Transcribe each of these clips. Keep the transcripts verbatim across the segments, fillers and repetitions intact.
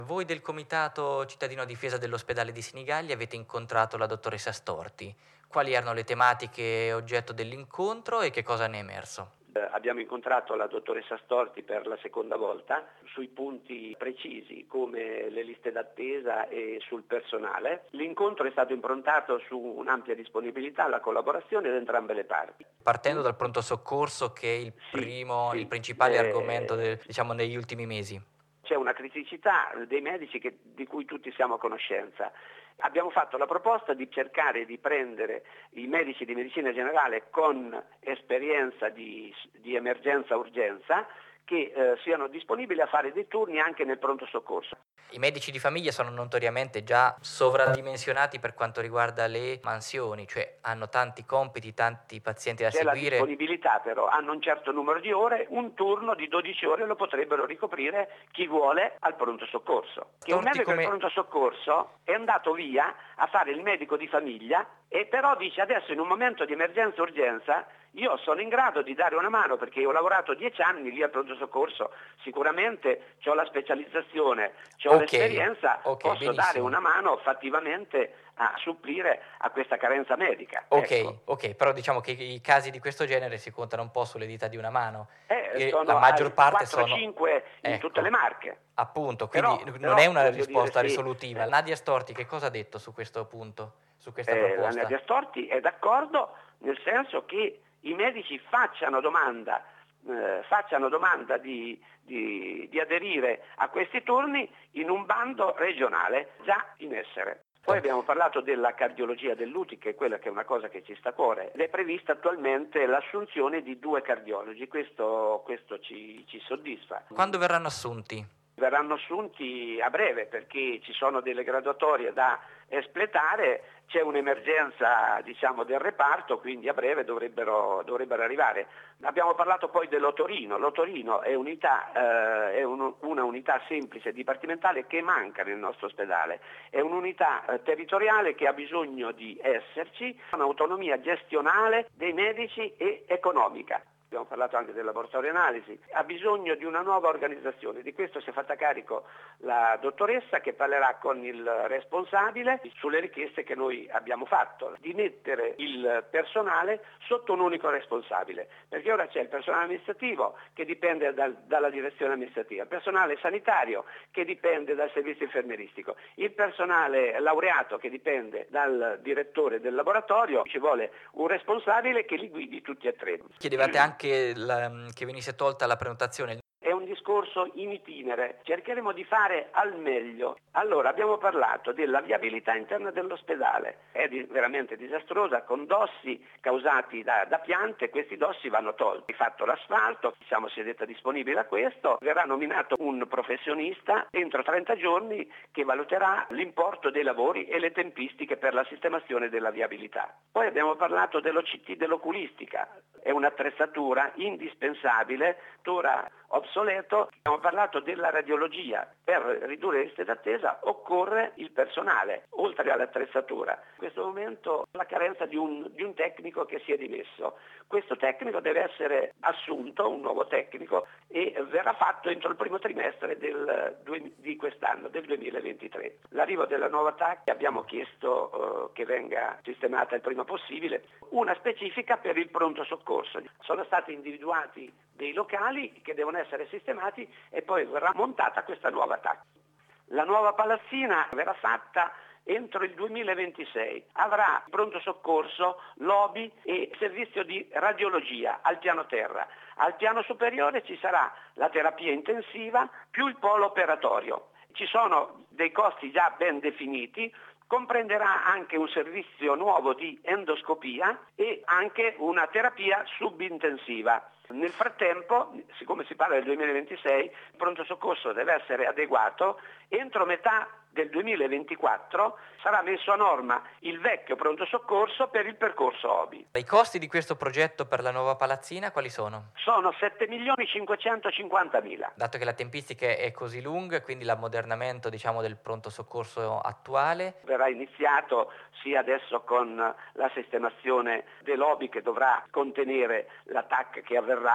Voi del Comitato Cittadino a Difesa dell'Ospedale di Senigallia avete incontrato la dottoressa Storti. Quali erano le tematiche oggetto dell'incontro e che cosa ne è emerso? Eh, abbiamo incontrato la dottoressa Storti per la seconda volta sui punti precisi come le liste d'attesa e sul personale. L'incontro è stato improntato su un'ampia disponibilità alla collaborazione da entrambe le parti. Partendo dal pronto soccorso, che è il primo, sì, il sì, principale eh, argomento de- diciamo negli ultimi mesi. C'è una criticità dei medici che, di cui tutti siamo a conoscenza. Abbiamo fatto la proposta di cercare di prendere i medici di medicina generale con esperienza di, di emergenza-urgenza che eh, siano disponibili a fare dei turni anche nel pronto soccorso. I medici di famiglia sono notoriamente già sovradimensionati per quanto riguarda le mansioni, cioè hanno tanti compiti, tanti pazienti da C'è la seguire. disponibilità però, hanno un certo numero di ore, un turno di dodici ore lo potrebbero ricoprire chi vuole al pronto soccorso. Che un Storti medico come- del pronto soccorso è andato via a fare il medico di famiglia e però dice adesso in un momento di emergenza urgenza io sono in grado di dare una mano perché ho lavorato dieci anni lì al pronto soccorso, sicuramente ho la specializzazione, ho Ok, l'esperienza, ok, posso dare benissimo. una mano fattivamente a supplire a questa carenza medica. Ok, Ecco. ok, però diciamo che i casi di questo genere si contano un po' sulle dita di una mano Eh, e la sono maggior parte quattro sono... cinque in tutte le Ecco, Marche. appunto, quindi Però, n- non è però una voglio dire, risposta sì, risolutiva. eh, Nadia Storti che cosa ha detto su questo punto, su questa eh, la proposta? Nadia Storti è d'accordo nel senso che i medici facciano domanda, eh, facciano domanda di, di, di aderire a questi turni in un bando regionale già in essere. Poi abbiamo parlato della cardiologia dell'U T I, che è quella che è una cosa che ci sta a cuore. È prevista attualmente l'assunzione di due cardiologi, questo, questo ci, ci soddisfa. Quando verranno assunti? Verranno assunti a breve perché ci sono delle graduatorie da espletare, c'è un'emergenza diciamo, del reparto, quindi a breve dovrebbero, dovrebbero arrivare. Abbiamo parlato poi dell'Otorino, l'Otorino è, unità, eh, è un, una unità semplice dipartimentale che manca nel nostro ospedale, è un'unità eh, territoriale che ha bisogno di esserci, un'autonomia gestionale dei medici e economica. Abbiamo parlato anche del laboratorio analisi, ha bisogno di una nuova organizzazione, di questo si è fatta carico la dottoressa che parlerà con il responsabile sulle richieste che noi abbiamo fatto, di mettere il personale sotto un unico responsabile, perché ora c'è il personale amministrativo che dipende dal, dalla direzione amministrativa, il personale sanitario che dipende dal servizio infermieristico, il personale laureato che dipende dal direttore del laboratorio, ci vuole un responsabile che li guidi tutti e tre. Chiedevate anche la- che venisse tolta la prenotazione. È un discorso in itinere, cercheremo di fare al meglio. Allora, abbiamo parlato della viabilità interna dell'ospedale, è di, veramente disastrosa, con dossi causati da, da piante, questi dossi vanno tolti. Fatto l'asfalto, siamo sedetta disponibile a questo, verrà nominato un professionista entro trenta giorni che valuterà l'importo dei lavori e le tempistiche per la sistemazione della viabilità. Poi abbiamo parlato dell'O C T dell'oculistica, è un'attrezzatura indispensabile, ora obsoleto. Abbiamo parlato della radiologia, per ridurre le liste d'attesa occorre il personale, oltre all'attrezzatura. In questo momento la carenza di un, di un tecnico che si è dimesso. Questo tecnico deve essere assunto, un nuovo tecnico, e verrà fatto entro il primo trimestre del, di quest'anno, del duemilaventitré. L'arrivo della nuova T A C abbiamo chiesto eh, che venga sistemata il prima possibile, una specifica per il pronto soccorso. Sono stati individuati dei locali che devono essere sistemati e poi verrà montata questa nuova T A C. La nuova palazzina verrà fatta entro il duemilaventisei, avrà pronto soccorso, lobby e servizio di radiologia al piano terra. Al piano superiore ci sarà la terapia intensiva più il polo operatorio. Ci sono dei costi già ben definiti, comprenderà anche un servizio nuovo di endoscopia e anche una terapia subintensiva. Nel frattempo, siccome si parla del duemilaventisei, il pronto soccorso deve essere adeguato. Entro metà del duemilaventiquattro sarà messo a norma il vecchio pronto soccorso per il percorso O B I. I costi di questo progetto per la nuova palazzina quali sono? Sono sette milioni cinquecentocinquantamila. Dato che la tempistica è così lunga, quindi l'ammodernamento diciamo, del pronto soccorso attuale. Verrà iniziato sia adesso con la sistemazione dell'O B I che dovrà contenere la T A C che avverrà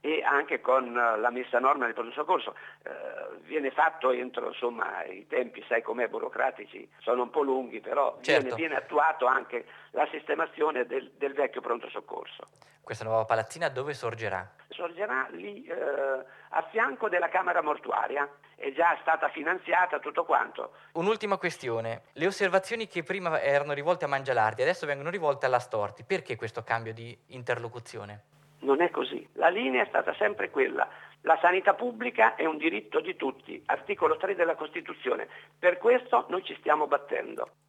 e anche con la messa a norma del pronto soccorso. Eh, viene fatto entro, insomma, i tempi, sai com'è, burocratici, sono un po' lunghi, però Certo. viene, viene attuato anche la sistemazione del, del vecchio pronto soccorso. Questa nuova palazzina dove sorgerà? Sorgerà lì eh, a fianco della camera mortuaria, è già stata finanziata tutto quanto. Un'ultima questione, le osservazioni che prima erano rivolte a Mangialardi adesso vengono rivolte alla Storti, perché questo cambio di interlocuzione? Non è così, la linea è stata sempre quella, la sanità pubblica è un diritto di tutti, articolo tre della Costituzione, per questo noi ci stiamo battendo.